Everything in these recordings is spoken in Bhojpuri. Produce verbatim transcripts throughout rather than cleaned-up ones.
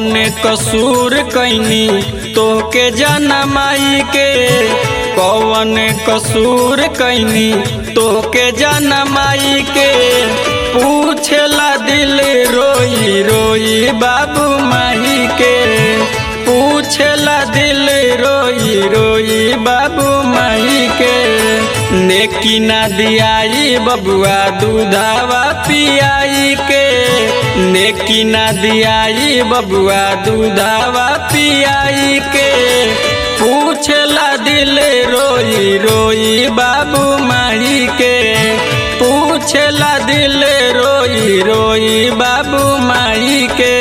कौन कसूर कैनी तोके जनमाई के, कौन कसूर कैनी तोके जनमाई के। पूछला दिल रोई रोई बाबू माई के, पूछला दिल रोई रोई बाबू माई के। नेकी ना दियाई बबुआ दूधावा पियाई के, नेकी ना दियाई बबुआ दूधावा पियाई के। पूछला दिल रोई रोई बाबू माई के, पूछला दिल रोई रोई बाबू माई के।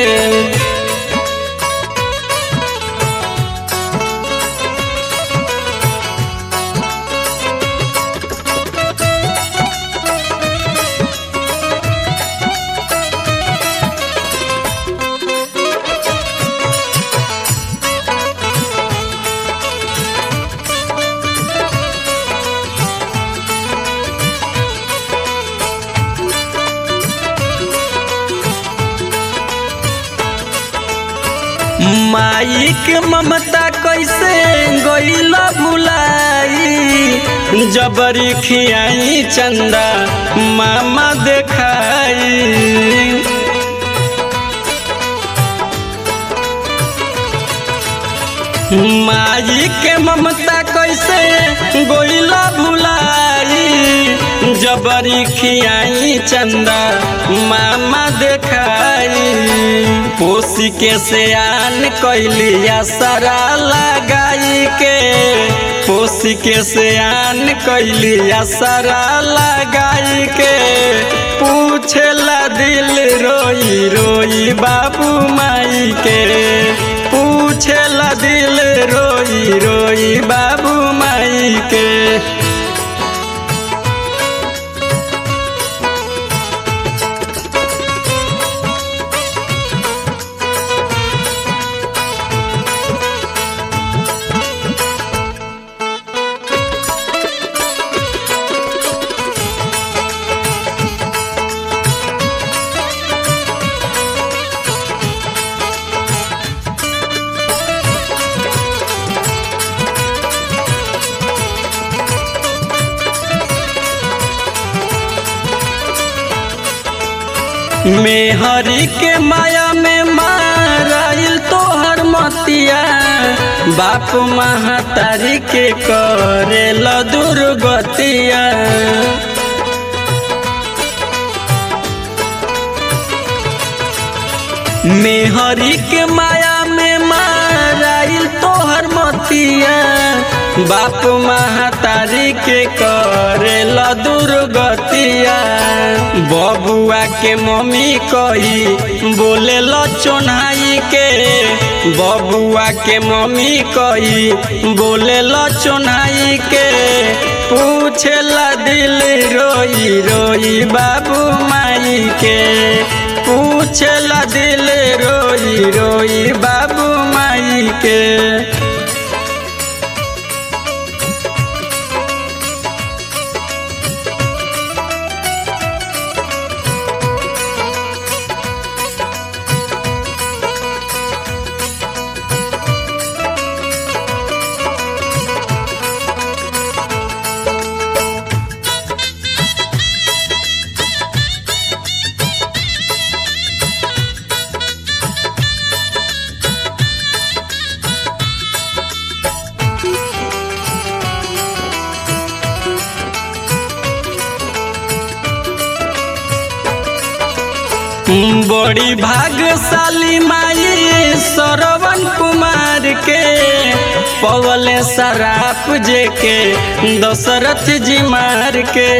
माई के ममता कैसे गईला भुलाई, जबरी खियाई चंदा मामा देखाई। माई के ममता कैसे गईला भुलाई, जबरी खियाई चंदा मामा देखाई। पोसी के सियान कैलिया सारा लगाई के, पोसी के सियान कैलिया सारा लगाई के। पूछला दिल रोई रोई बाबू माई के, पूछला दिल रोई रोई बाबू माई के। मेहरी के माया में माराइल तोहर मतिया, बाप महतारी के करेल दुर्गतिया। मेहरी के माया में माराइल तोहर मतिया, बाप महतारी के करेल दुर्गतिया। बबुआ के मम्मी कही बोले लो चोन्हाई के, बबुआ के मम्मी कही बोले लो चोन्हाई के। पूछला दिल रोई रोई बाबू माई के, पूछला दिल रोई रोई बाबू माई के। बड़ी भाग्यशाली माई श्रवण कुमार के, पवले शराप जे के दशरथ जी मार के।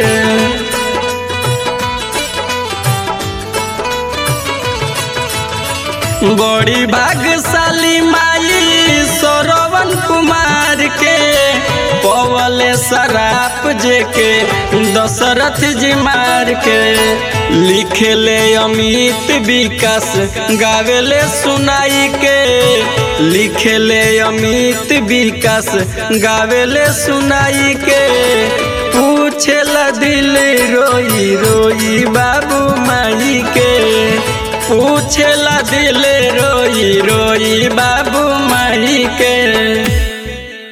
बड़ी भाग्यशाली माई श्रवण कुमार के, पवले शराप जे के दशरथ जी मार के। लिखेले अमित विकास गावेले सुनाई के, लिखेले अमित विकास गावेले सुनाई के। पूछला दिल रोई रोई बाबू माई के, पूछला दिल रोई रोई रोई बा